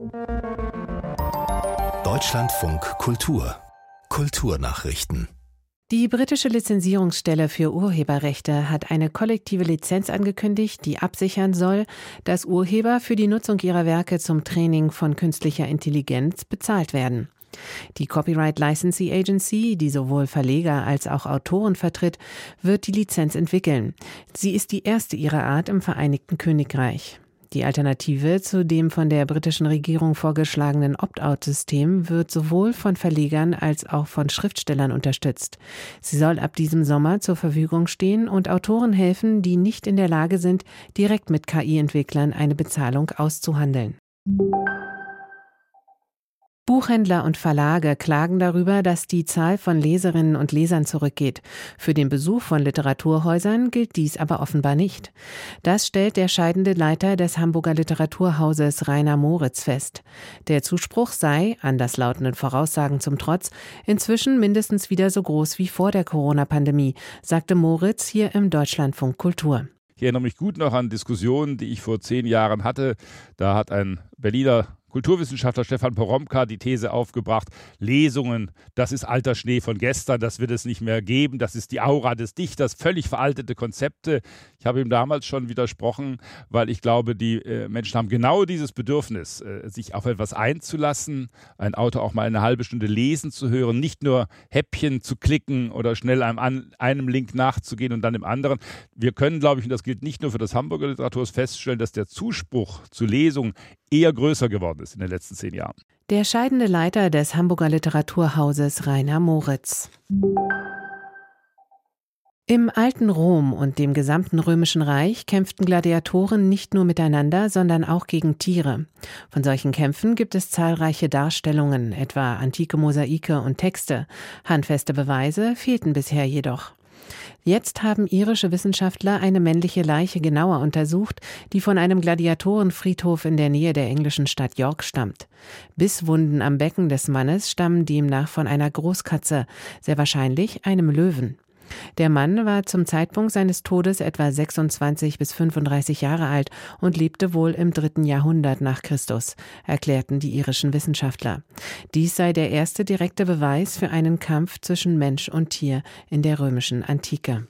Deutschlandfunk Kultur. Kulturnachrichten. Die britische Lizenzierungsstelle für Urheberrechte hat eine kollektive Lizenz angekündigt, die absichern soll, dass Urheber für die Nutzung ihrer Werke zum Training von künstlicher Intelligenz bezahlt werden. Die Copyright Licensing Agency, die sowohl Verleger als auch Autoren vertritt, wird die Lizenz entwickeln. Sie ist die erste ihrer Art im Vereinigten Königreich. Die Alternative zu dem von der britischen Regierung vorgeschlagenen Opt-out-System wird sowohl von Verlegern als auch von Schriftstellern unterstützt. Sie soll ab diesem Sommer zur Verfügung stehen und Autoren helfen, die nicht in der Lage sind, direkt mit KI-Entwicklern eine Bezahlung auszuhandeln. Buchhändler und Verlage klagen darüber, dass die Zahl von Leserinnen und Lesern zurückgeht. Für den Besuch von Literaturhäusern gilt dies aber offenbar nicht. Das stellt der scheidende Leiter des Hamburger Literaturhauses Rainer Moritz fest. Der Zuspruch sei, anderslautenden Voraussagen zum Trotz, inzwischen mindestens wieder so groß wie vor der Corona-Pandemie, sagte Moritz hier im Deutschlandfunk Kultur. Ich erinnere mich gut noch an Diskussionen, die ich vor 10 Jahren hatte. Da hat ein Berliner Kulturwissenschaftler Stefan Poromka die These aufgebracht, Lesungen, das ist alter Schnee von gestern, das wird es nicht mehr geben, das ist die Aura des Dichters, völlig veraltete Konzepte. Ich habe ihm damals schon widersprochen, weil ich glaube, die Menschen haben genau dieses Bedürfnis, sich auf etwas einzulassen, ein Autor auch mal eine halbe Stunde lesen zu hören, nicht nur Häppchen zu klicken oder schnell einem Link nachzugehen und dann dem anderen. Wir können, glaube ich, und das gilt nicht nur für das Hamburger Literaturhaus, feststellen, dass der Zuspruch zu Lesungen eher größer geworden ist in den letzten 10 Jahren. Der scheidende Leiter des Hamburger Literaturhauses Rainer Moritz. Im alten Rom und dem gesamten Römischen Reich kämpften Gladiatoren nicht nur miteinander, sondern auch gegen Tiere. Von solchen Kämpfen gibt es zahlreiche Darstellungen, etwa antike Mosaike und Texte. Handfeste Beweise fehlten bisher jedoch. Jetzt haben irische Wissenschaftler eine männliche Leiche genauer untersucht, die von einem Gladiatorenfriedhof in der Nähe der englischen Stadt York stammt. Bisswunden am Becken des Mannes stammen demnach von einer Großkatze, sehr wahrscheinlich einem Löwen. Der Mann war zum Zeitpunkt seines Todes etwa 26 bis 35 Jahre alt und lebte wohl im 3. Jahrhundert nach Christus, erklärten die irischen Wissenschaftler. Dies sei der erste direkte Beweis für einen Kampf zwischen Mensch und Tier in der römischen Antike.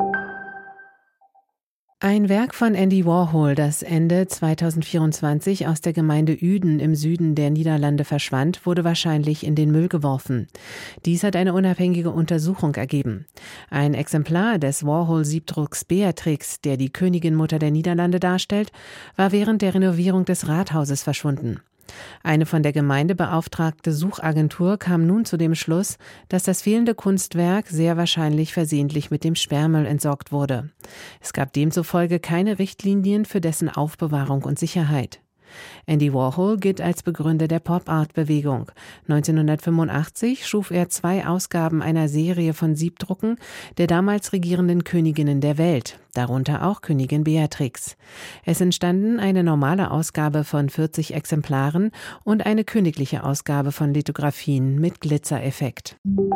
Ein Werk von Andy Warhol, das Ende 2024 aus der Gemeinde Uden im Süden der Niederlande verschwand, wurde wahrscheinlich in den Müll geworfen. Dies hat eine unabhängige Untersuchung ergeben. Ein Exemplar des Warhol-Siebdrucks Beatrix, der die Königin-Mutter der Niederlande darstellt, war während der Renovierung des Rathauses verschwunden. Eine von der Gemeinde beauftragte Suchagentur kam nun zu dem Schluss, dass das fehlende Kunstwerk sehr wahrscheinlich versehentlich mit dem Sperrmüll entsorgt wurde. Es gab demzufolge keine Richtlinien für dessen Aufbewahrung und Sicherheit. Andy Warhol gilt als Begründer der Pop-Art-Bewegung. 1985 schuf er 2 Ausgaben einer Serie von Siebdrucken der damals regierenden Königinnen der Welt, darunter auch Königin Beatrix. Es entstanden eine normale Ausgabe von 40 Exemplaren und eine königliche Ausgabe von Lithografien mit Glitzereffekt.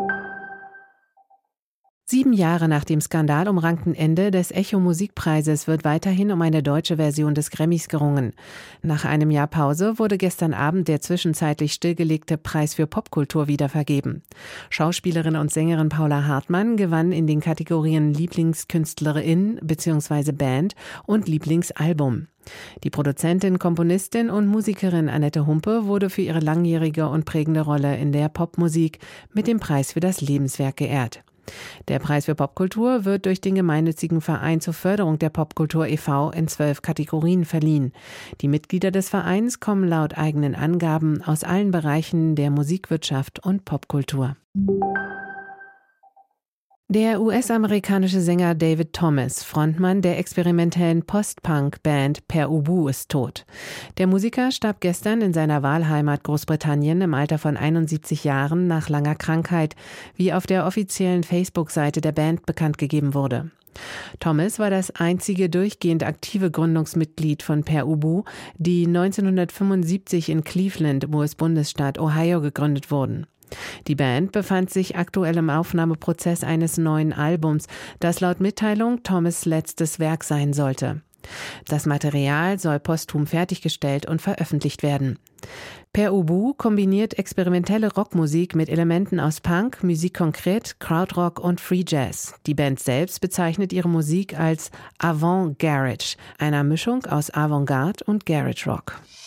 7 Jahre nach dem skandalumrankten Ende des Echo-Musikpreises wird weiterhin um eine deutsche Version des Grammys gerungen. Nach einem Jahr Pause wurde gestern Abend der zwischenzeitlich stillgelegte Preis für Popkultur wieder vergeben. Schauspielerin und Sängerin Paula Hartmann gewann in den Kategorien Lieblingskünstlerin bzw. Band und Lieblingsalbum. Die Produzentin, Komponistin und Musikerin Annette Humpe wurde für ihre langjährige und prägende Rolle in der Popmusik mit dem Preis für das Lebenswerk geehrt. Der Preis für Popkultur wird durch den gemeinnützigen Verein zur Förderung der Popkultur e.V. in 12 Kategorien verliehen. Die Mitglieder des Vereins kommen laut eigenen Angaben aus allen Bereichen der Musikwirtschaft und Popkultur. Der US-amerikanische Sänger David Thomas, Frontmann der experimentellen Post-Punk-Band Per Ubu, ist tot. Der Musiker starb gestern in seiner Wahlheimat Großbritannien im Alter von 71 Jahren nach langer Krankheit, wie auf der offiziellen Facebook-Seite der Band bekannt gegeben wurde. Thomas war das einzige durchgehend aktive Gründungsmitglied von Per Ubu, die 1975 in Cleveland im US-Bundesstaat Ohio gegründet wurden. Die Band befand sich aktuell im Aufnahmeprozess eines neuen Albums, das laut Mitteilung Thomas' letztes Werk sein sollte. Das Material soll posthum fertiggestellt und veröffentlicht werden. Père Ubu kombiniert experimentelle Rockmusik mit Elementen aus Punk, Musik concrète, Krautrock und Free Jazz. Die Band selbst bezeichnet ihre Musik als Avant Garage, einer Mischung aus Avantgarde und Garage Rock.